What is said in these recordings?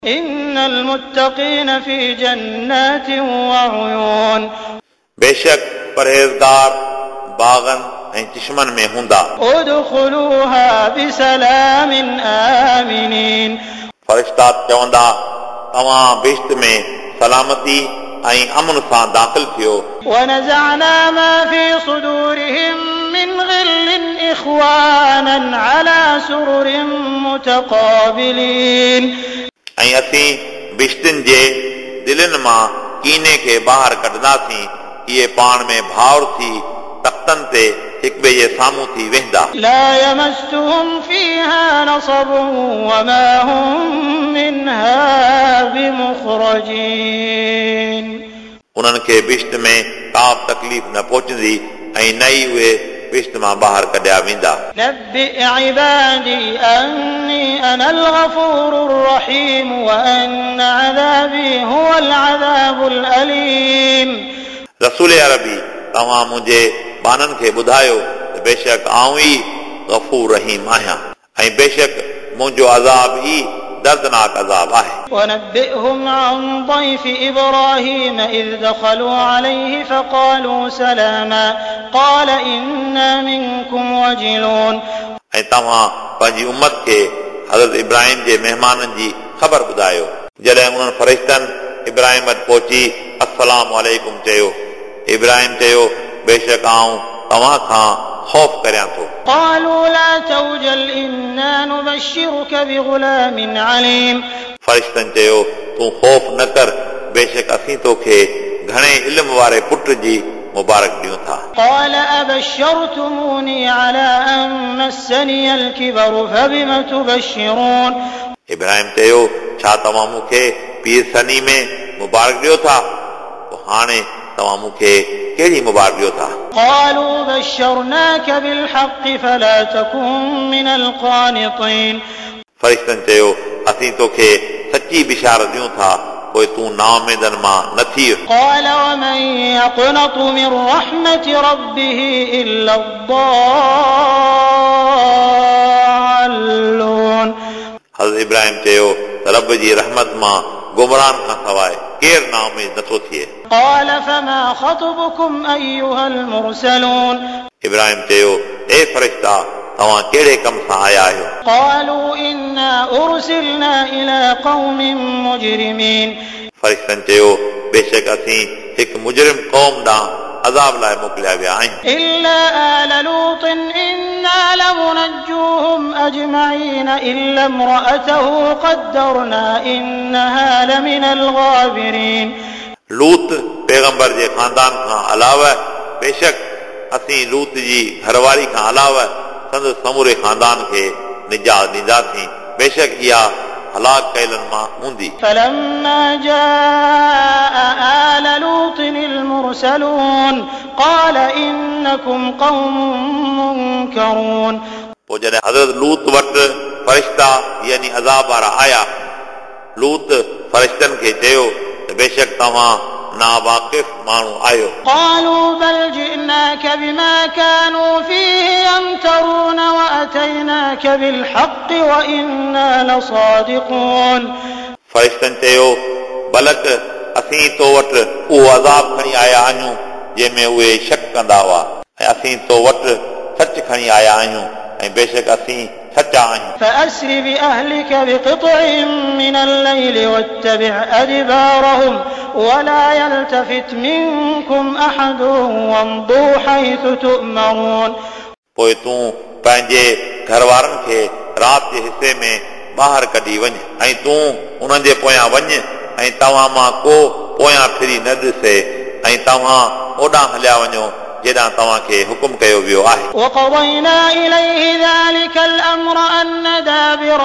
إن المتقين في جنات وعيون बेशक परहेज़गार बाग़न ऐं चश्मन में हूंदा ادخلوها بسلام آمنين फ़रिश्ता चवंदा तव्हां बेश्त में सलामती ऐं अमन सां दाख़िल थियो ونزعنا ما في صدورهم من غل إخوانا على سرر متقابلين ऐं असीं बिश्तिन जे दिलनि मां कीने खे ॿाहिरि कढंदासीं इहे पाण में भाउर थी तख़्तनि ते हिक ॿिए जे साम्हूं थी वेंदा لا يمسهم فيها نصب وما هم منها بمخرجين उन्हनि खे बिश्त में का तकलीफ़ न पहुचंदी ऐं न ई उहे बिश्त मां ॿाहिरि कढिया वेंदा نبئ عبادي أني أنا الغفور الرحيم وأن عذابي هو العذاب الأليم रसूल अरबी तव्हां मुंहिंजे बाननि खे ॿुधायो त बेशक आऊं ई गफ़ूर रहीम आहियां ऐं बेशक मुंहिंजो अज़ाब ई दर्दनाक अज़ाब आहे ونبئهم عن ضيف إبراهيم إذ دخلوا عليه فقالوا سلاما قال إنا منكم وجلون ऐं तव्हां पंहिंजी उम्मत खे हज़रत इब्राहिम जे महिमाननि जी ख़बर ॿुधायो जॾहिं उन्हनि फ़रिश्तनि इब्राहिम वटि पहुची अस्सलामु अलैकुम चयो इब्राहिम चयो बेशक आऊं तव्हां खां ख़ौफ़ करियां थो قالوا لا توجل إنا نبشرك بغلام عليم फ़रिश्तनि चयो तूं ख़ौफ़ न कर बेशक असीं तोखे घणे इल्म वारे पुट जी मुबारक ॾियूं था قال أبشرتموني على أن مسني الكبر فبم تبشرون इब्राहिम चयो छा तव्हां मूंखे पीर सनी में मुबारक ॾियो था पोइ हाणे तव्हां मूंखे कहिड़ी मुबारक ॾियो था قالوا بشرناك بالحق فلا تكن من القانطين फ़रिश्तनि चयो असीं तोखे सची बिशारत ॾियूं था पोइ तूं नाउमीदनि मां न थी قال ومن يقنط من رحمة ربه إلا الضالون हज़रत इब्राहिम चयो त रब जी रहमत मां गुमराहन खां सवाइ केरु नाउमीद नथो थिए قال فما خطبكم أيها المرسلون इब्राहिम चयो ए फ़रिश्ता तव्हां कहिड़े कम सां आया आहियो قالوا إنا أرسلنا إلى قوم مجرمين फ़रिश्तनि चयो बेशक असीं हिकु मुजरिम क़ौम ॾांहुं अज़ाब लाइ मोकिलिया विया आहियूं إلا آل لوط إنا لمنجوهم أجمعين إلا امرأته قدرنا إنها لمن الغابرين लूत पैगंबर जे खानदान खां अलावा बेशक असीं लूत जी घरवारी खां अलावा संदसि समूरे खानदान खे निजात ॾींदासीं बेशक इहा हलाक कयलनि मां हूंदी فلما جاء آل لوط المرسلون قال إنكم قوم منكرون पोइ जॾहिं हज़रत लूत वटि फ़रिश्ता यानी अज़ाब वारा आया लूत फ़रिश्तनि खे चयो त बेशक तव्हां नावाक़िफ़ माण्हू आहियो قالوا بل جئناك بما كانوا فيه يمترون وأتيناك بالحق وإنا لصادقون फ़रिश्तनि चयो बलक असीं तो वटि उहो अज़ाब खणी आया आहियूं जंहिंमें उहे शक कंदा हुआ ऐं असीं तो वटि सच खणी आया आहियूं ऐं बेशक असीं सचा आहियूं فأسر بأهلك بقطع من الليل واتبع أدبارهم ولا يلتفت منكم أحد وامضوا حيث تؤمرون पोइ तूं पंहिंजे घर वारनि खे राति जे हिसे में ॿाहिरि कढी वञ ऐं तूं उन्हनि जे पोयां वञ ऐं तव्हां मां को पोयां फिरी न ॾिसे ऐं तव्हां ओॾां हलिया वञो जेॾां तव्हांखे हुकुम कयो वियो आहे وقضينا إليه ذلك الأمر أن دابر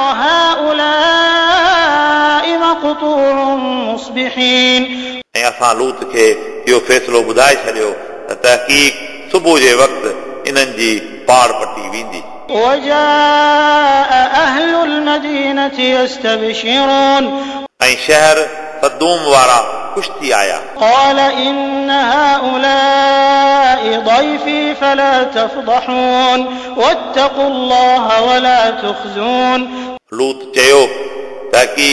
هؤلاء مقطوع مصبحين ऐं असां लूत खे इहो फ़ैसिलो ॿुधाए छॾियो त तहक़ीक़ सुबुह जे वक़्तु इन्हनि जी पाड़ पटी वेंदी وجاء أهل المدينة يستبشرون ऐं शहर सदूम वारा ख़ुशि थी आया قال إن هؤلاء ضيفي فلا تفضحون واتقوا الله ولا تخزون लूत चयो तहक़ीक़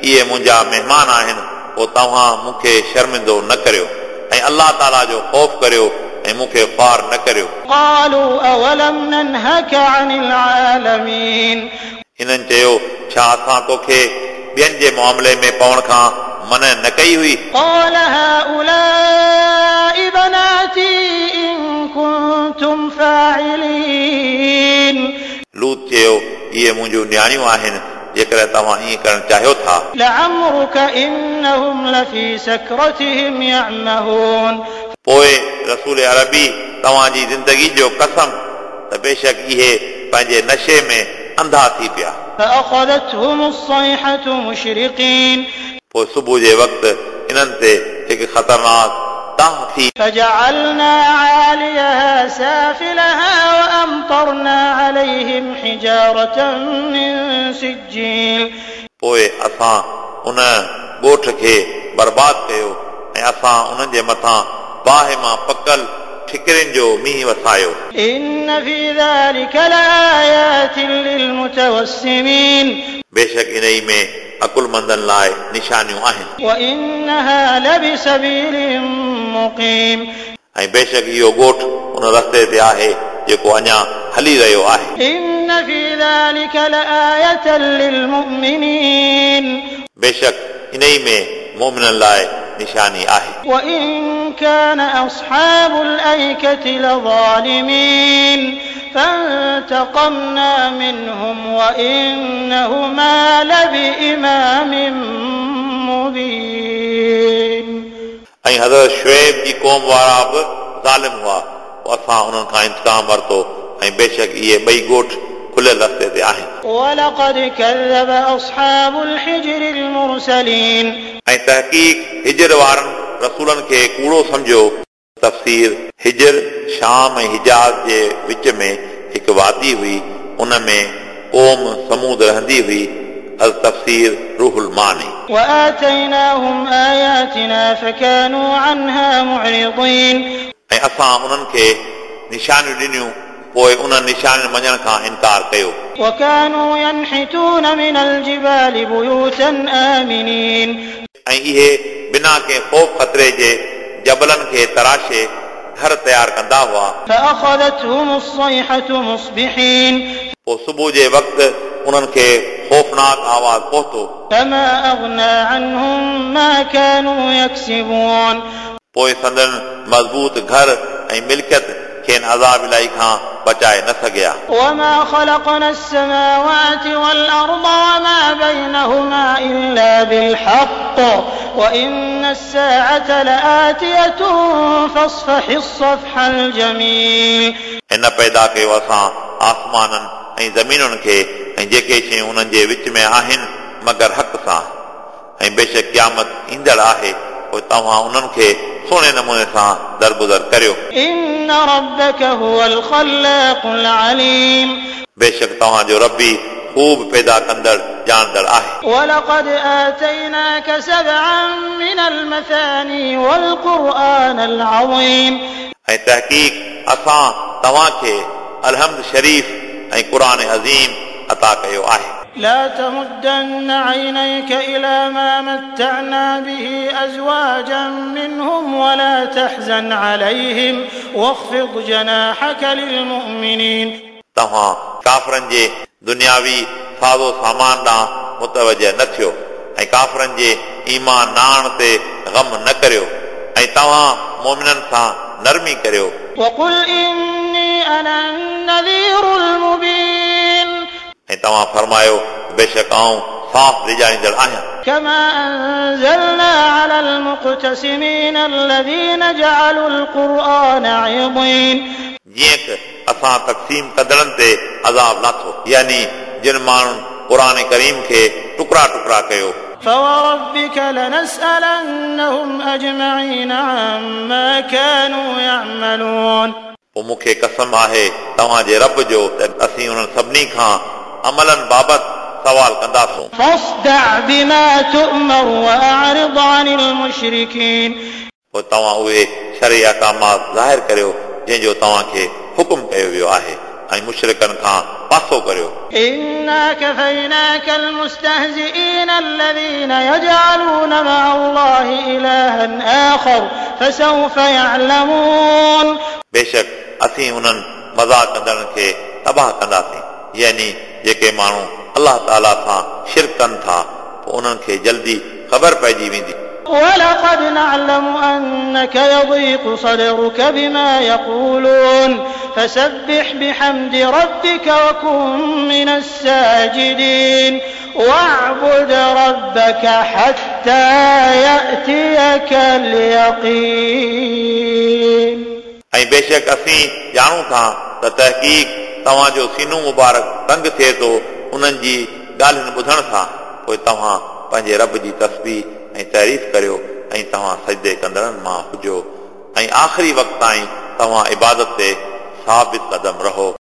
इहे मुंहिंजा महिमान आहिनि पोइ तव्हां मूंखे शर्मिंदो न करियो ऐं अल्लाह ताला जो ख़ौफ़ करियो ऐं मूंखे ख़्वार न करियो قالوا أولم ننهك عن العالمين हिननि चयो छा असां तोखे ॿियनि जे मामले में पवण खां मन न कई हुई قال هؤلاء بناتي إن كنتم فاعلين लूत चयो इहे मुंहिंजूं न्याणियूं आहिनि जेकर तव्हां ईअं करणु चाहियो था لعمرك إنهم لفي سكرتهم يعمهون पोइ रसूल अरबी तव्हांजी ज़िंदगी जो कसम त बेशक इहे पंहिंजे नशे में अंधा थी पिया فأخذتهم الصيحة مشرقين पोइ सुबुह जे वक़्तु इन्हनि ते हिकु ख़तरनाक ताह थी فجعلنا عاليها سافلها وأمطرنا عليهم حجارة من سجيل पोइ असां उन ॻोठ खे बर्बाद कयो ऐं असां उन्हनि जे मथां बाहि मां पकल ठिकरियुनि जो मींहुं वसायो إن في ذلك لآيات للمتوسمين बेशक इन ई में अकुलमंदनि लाइ निशानियूं आहिनि وإنها لبسبيل مقيم ऐं बेशक इहो ॻोठ उन रस्ते ते आहे जेको अञा हली रहियो आहे إن في ذلك لآية للمؤمنين बेशक इन ई में मोमिननि लाइ निशानी आहे وإن كان أصحاب الأيكة لظالمين فانتقمنا منهم وإنهما لبإمام مبين ऐं हज़रत शुएब जी क़ौम वारा बि ज़ालिम हुआ असां उन्हनि खां इंतकाम वरितो ऐं बेशक इहे ॿई ॻोठ खुलियल रस्ते ते आहिनि ولقد كذب أصحاب الحجر المرسلين ऐं तहक़ीक़ हिजर वारनि रसूलनि खे कूड़ो सम्झो तफ़सीर हिजर शाम ऐं हिजाज़ जे विच में हिकु वादी हुई उन में क़ौम समूद रहंदी हुई तफ़सीर रूहुल मानी وآتيناهم آياتنا فكانوا عنها معرضين ऐं असां उन्हनि खे निशानियूं ॾिनियूं पोइ उन निशानियुनि मञण खां इनकार कयो وكانوا ينحتون من الجبال بيوتا آمنين ऐं इहे बिना कंहिं ख़ौफ़ ख़तरे जे जबलनि खे तराशे घर तयारु कंदा हुआ فأخذتهم الصيحة مصبحين पोइ सुबुह जे वक़्तु उन्हनि खे ख़ौफ़नाक आवाज़ पहुतो فما أغنى عنهم ما كانوا يكسبون पोइ संदन मज़बूत घर ऐं मिल्कियत खेनि अज़ाब इलाही खां बचाए न सघिया وما خلقنا السماوات والأرض وما بينهما إلا بالحق وإن الساعة لآتية فاصفح الصفح الجميل हिन पैदा कयो असां आसमाननि ऐं ज़मीनुनि खे ऐं जेके शयूं उन्हनि जे विच में आहिनि मगर हक़ सां ऐं बेशक क़यामत ईंदड़ आहे पोइ तव्हां उन्हनि खे सुहिणे नमूने सां दरगुज़र करियो إن ربك هو الخلاق العليم बेशक तव्हांजो रबी ख़ूब पैदा कंदड़ ॼाणंदड़ आहे ولقد آتيناك سبعا من المثاني والقرآن العظيم ऐं तहक़ीक़ असां तव्हांखे अलहम्द शरीफ़ ऐं क़ुरान अज़ीम अता कयो आहे لا تمدن عينيك إلى ما متعنا به أزواجا منهم ولا تحزن عليهم واخفض جناحك للمؤمنين तव्हां काफ़रनि जे दुनियावी साज़ो सामान ॾांहुं मुतवजह न थियो ऐं काफ़रनि जे ईमान नाण ते ग़म न करियो ऐं तव्हां मोमिननि सां नरमी करियो وقل إني أنا النذير المبين ऐं तव्हां फरमायो बेशक आऊं साफ़ रिजाईंदड़ आहियां كما أنزلنا على المقتسمين الذين جعلوا القرآن عضين जीअं त असां तक़सीम कंदड़नि ते अज़ाब लाथो यानी जिन माण्हुनि क़ुरान करीम खे टुकड़ा टुकड़ा कयो فوربك لنسألنهم أجمعين عما كانوا يعملون पोइ मूंखे कसम आहे तव्हांजे रब जो त असीं उन्हनि सभिनी खां अमलनि बाबति सवाल कंदासूं فاصدع بما تؤمر وأعرض عن المشركين पोइ तव्हां उहे शरई अहकामात ज़ाहिर करियो जंहिंजो तव्हांखे हुकुम कयो वियो आहे ऐं मुशरिकनि खां पासो करियो إنا كفيناك المستهزئين الذين يجعلون مع الله إلها آخر فسوف يعلمون बेशक असीं उन्हनि मज़ाक कंदड़नि खे तबाह कंदासीं यानी जेके माण्हू अलाह ताला सां शिरक कनि था पोइ उन्हनि खे जल्दी ख़बर पइजी वेंदी ولقد نعلم أنك يضيق صدرك بما يقولون فسبح بحمد ربك وكن من الساجدين واعبد ربك حتى يأتيك اليقين ऐं बेशक असीं ॼाणूं था त तहक़ीक़ तव्हांजो सीनो मुबारक तंग थिए थो उन्हनि जी ॻाल्हियुनि ॿुधण सां पोइ तव्हां पंहिंजे रब जी तस्बीह ऐं तारीफ़ करियो ऐं तव्हां सजदे कंदड़नि मां हुजो ऐं आख़िरी वक़्त ताईं तव्हां इबादत ते साबित क़दम रहो